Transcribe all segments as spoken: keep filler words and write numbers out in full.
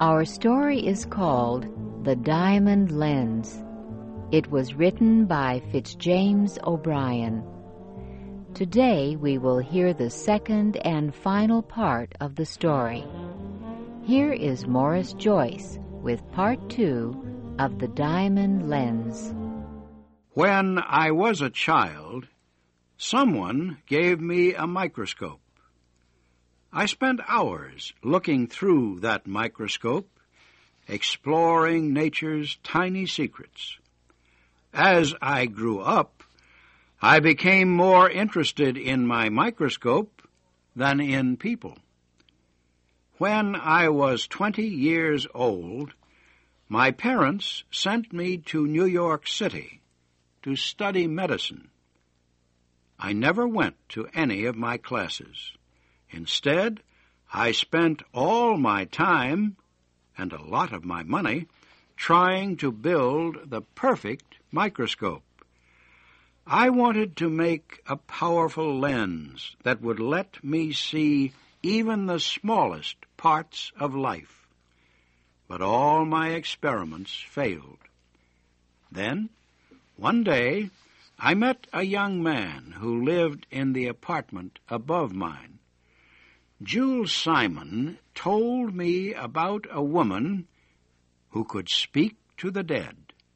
Our story is called The Diamond Lens. It was written by Fitzjames O'Brien. Today we will hear the second and final part of the story. Here is Morris Joyce with part two of The Diamond Lens. When I was a child, someone gave me a microscope. I spent hours looking through that microscope, exploring nature's tiny secrets. As I grew up, I became more interested in my microscope than in people. When I was twenty years old, my parents sent me to New York City to study medicine. I never went to any of my classes. Instead, I spent all my time and a lot of my money trying to build the perfect microscope. I wanted to make a powerful lens that would let me see even the smallest parts of life. But all my experiments failed. Then, one day, I met a young man who lived in the apartment above mine. Jules Simon told me about a woman who could speak to the dead.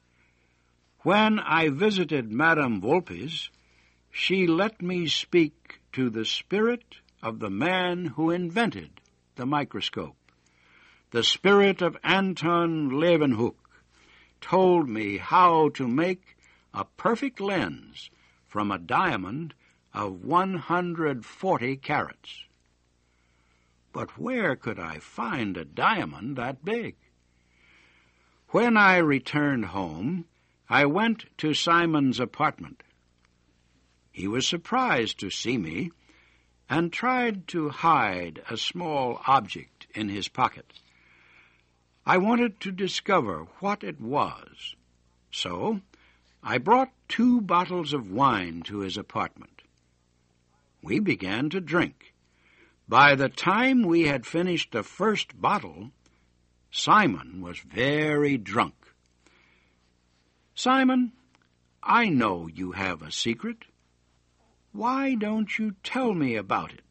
When I visited Madame Volpe's, she let me speak to the spirit of the man who invented the microscope. The spirit of Anton Leeuwenhoek told me how to make a perfect lens from a diamond of one hundred forty carats. But where could I find a diamond that big? When I returned home, I went to Simon's apartment. He was surprised to see me and tried to hide a small object in his pocket. I wanted to discover what it was, so I brought two bottles of wine to his apartment. We began to drink. By the time we had finished the first bottle, Simon was very drunk. "Simon, I know you have a secret. Why don't you tell me about it?"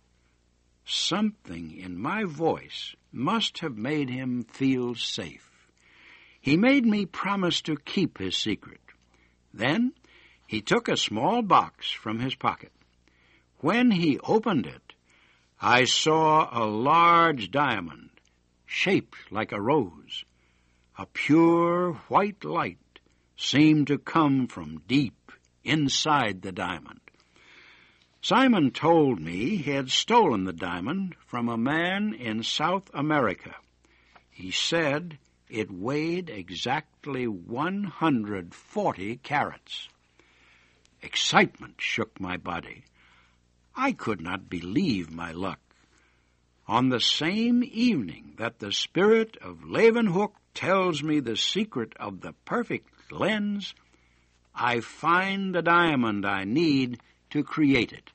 Something in my voice must have made him feel safe. He made me promise to keep his secret. Then he took a small box from his pocket. When he opened it, I saw a large diamond, shaped like a rose. A pure white light seemed to come from deep inside the diamond. Simon told me he had stolen the diamond from a man in South America. He said it weighed exactly one hundred forty carats. Excitement shook my body. I could not believe my luck. On the same evening that the spirit of Leeuwenhoek tells me the secret of the perfect lens, I find the diamond I need to create it.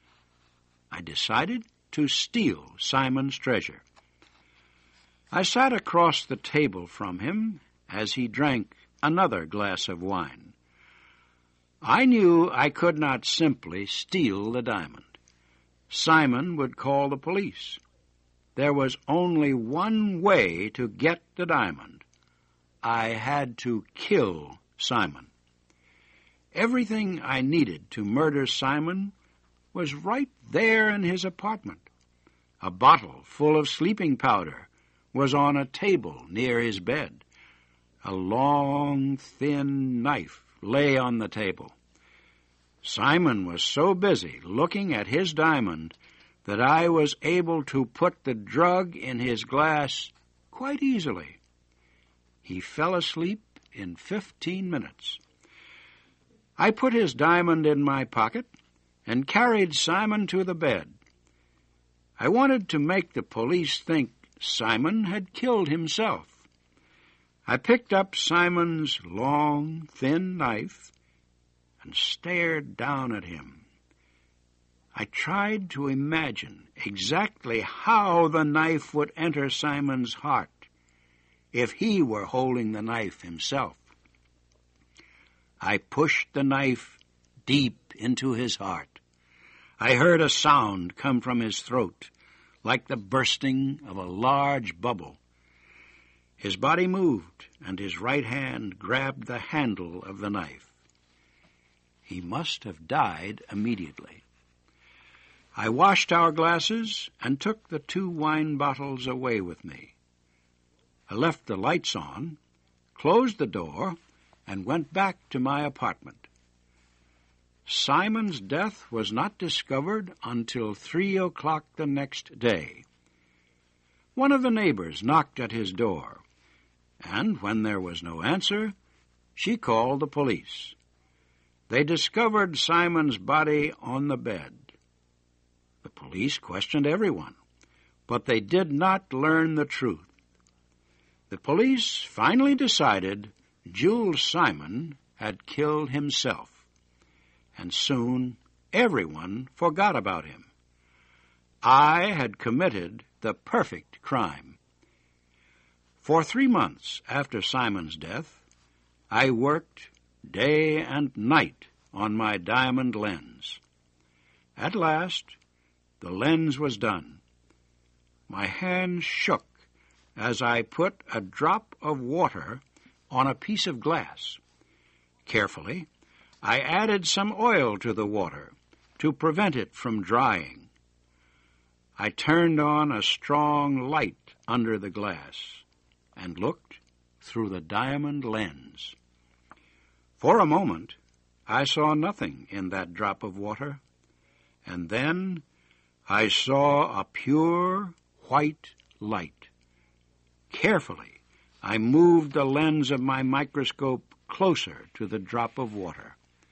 I decided to steal Simon's treasure. I sat across the table from him as he drank another glass of wine. I knew I could not simply steal the diamond. Simon would call the police. There was only one way to get the diamond. I had to kill Simon. Everything I needed to murder Simon was right there in his apartment. A bottle full of sleeping powder was on a table near his bed. A long, thin knife lay on the table. Simon was so busy looking at his diamond that I was able to put the drug in his glass quite easily. He fell asleep in fifteen minutes. I put his diamond in my pocket and carried Simon to the bed. I wanted to make the police think Simon had killed himself. I picked up Simon's long, thin knife and stared down at him. I tried to imagine exactly how the knife would enter Simon's heart if he were holding the knife himself. I pushed the knife deep into his heart. I heard a sound come from his throat, like the bursting of a large bubble. His body moved, and his right hand grabbed the handle of the knife. He must have died immediately. I washed our glasses and took the two wine bottles away with me. I left the lights on, closed the door, and went back to my apartment. Simon's death was not discovered until three o'clock the next day. One of the neighbors knocked at his door, and when there was no answer, she called the police. They discovered Simon's body on the bed. The police questioned everyone, but they did not learn the truth. The police finally decided Jules Simon had killed himself, and soon everyone forgot about him. I had committed the perfect crime. For three months after Simon's death, I worked day and night on my diamond lens. At last, the lens was done. My hand shook as I put a drop of water on a piece of glass. Carefully, I added some oil to the water to prevent it from drying. I turned on a strong light under the glass and looked through the diamond lens. For a moment, I saw nothing in that drop of water, and then I saw a pure white light. Carefully, I moved the lens of my microscope closer to the drop of water.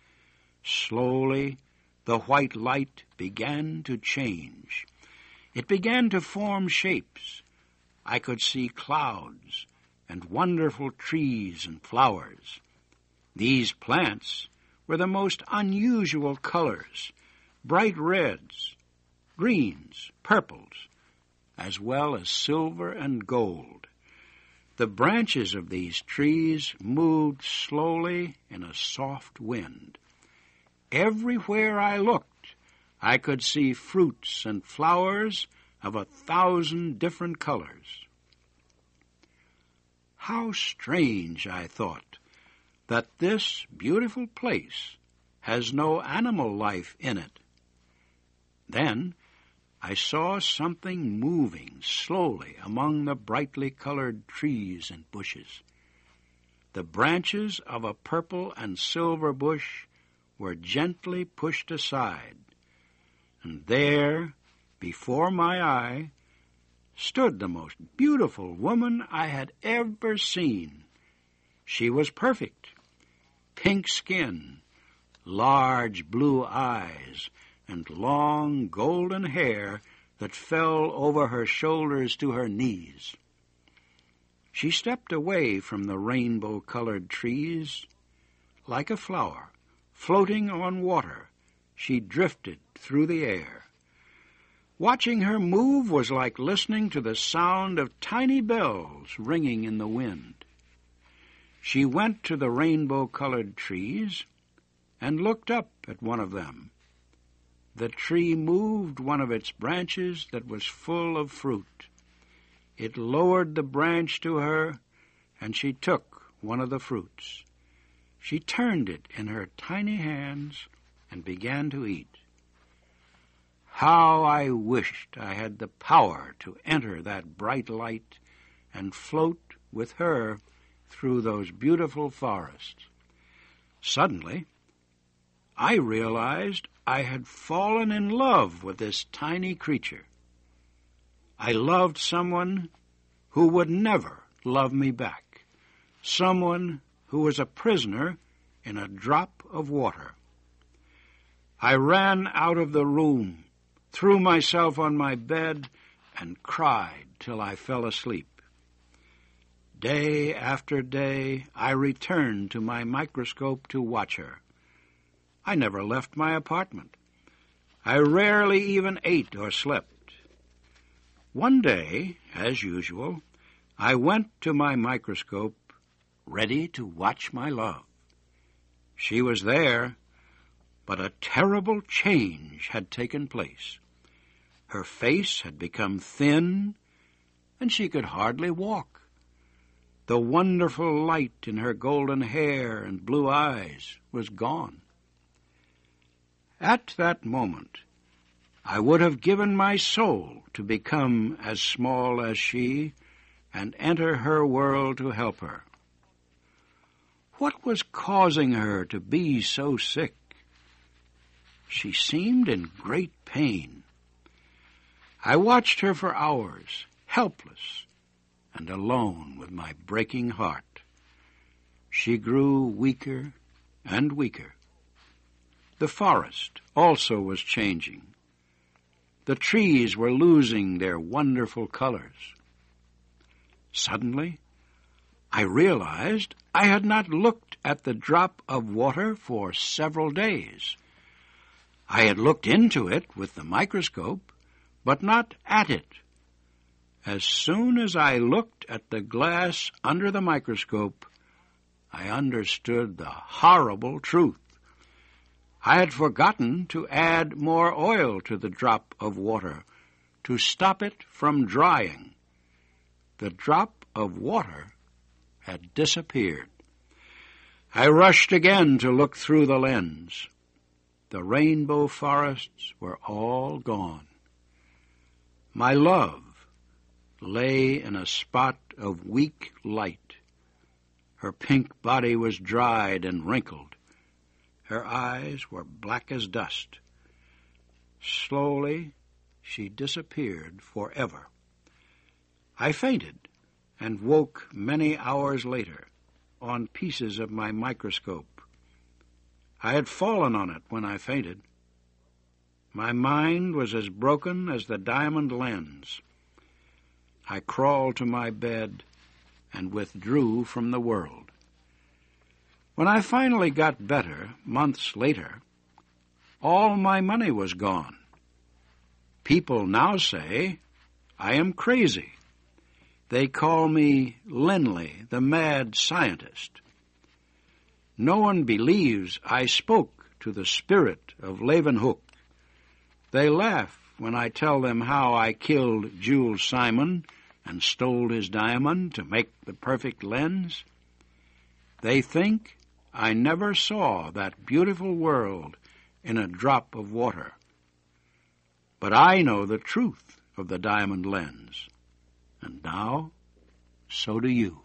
Slowly, the white light began to change. It began to form shapes. I could see clouds and wonderful trees and flowers. These plants were the most unusual colors, bright reds, greens, purples, as well as silver and gold. The branches of these trees moved slowly in a soft wind. Everywhere I looked, I could see fruits and flowers of a thousand different colors. How strange, I thought, that this beautiful place has no animal life in it. Then I saw something moving slowly among the brightly colored trees and bushes. The branches of a purple and silver bush were gently pushed aside, and there, before my eye, stood the most beautiful woman I had ever seen. She was perfect. Pink skin, large blue eyes, and long golden hair that fell over her shoulders to her knees. She stepped away from the rainbow-colored trees. Like a flower, floating on water, she drifted through the air. Watching her move was like listening to the sound of tiny bells ringing in the wind. She went to the rainbow-colored trees and looked up at one of them. The tree moved one of its branches that was full of fruit. It lowered the branch to her, and she took one of the fruits. She turned it in her tiny hands and began to eat. How I wished I had the power to enter that bright light and float with her through those beautiful forests. Suddenly, I realized I had fallen in love with this tiny creature. I loved someone who would never love me back, someone who was a prisoner in a drop of water. I ran out of the room, threw myself on my bed, and cried till I fell asleep. Day after day, I returned to my microscope to watch her. I never left my apartment. I rarely even ate or slept. One day, as usual, I went to my microscope, ready to watch my love. She was there, but a terrible change had taken place. Her face had become thin, and she could hardly walk. The wonderful light in her golden hair and blue eyes was gone. At that moment, I would have given my soul to become as small as she and enter her world to help her. What was causing her to be so sick? She seemed in great pain. I watched her for hours, helpless and alone with my breaking heart. She grew weaker and weaker. The forest also was changing. The trees were losing their wonderful colors. Suddenly, I realized I had not looked at the drop of water for several days. I had looked into it with the microscope, but not at it. As soon as I looked at the glass under the microscope, I understood the horrible truth. I had forgotten to add more oil to the drop of water to stop it from drying. The drop of water had disappeared. I rushed again to look through the lens. The rainbow forests were all gone. My love lay in a spot of weak light. Her pink body was dried and wrinkled. Her eyes were black as dust. Slowly, she disappeared forever. I fainted and woke many hours later on pieces of my microscope. I had fallen on it when I fainted. My mind was as broken as the diamond lens. I crawled to my bed and withdrew from the world. When I finally got better, months later, all my money was gone. People now say I am crazy. They call me Linley, the mad scientist. No one believes I spoke to the spirit of Leeuwenhoek. They laugh when I tell them how I killed Jules Simon and stole his diamond to make the perfect lens. They think I never saw that beautiful world in a drop of water. But I know the truth of the diamond lens, and now so do you.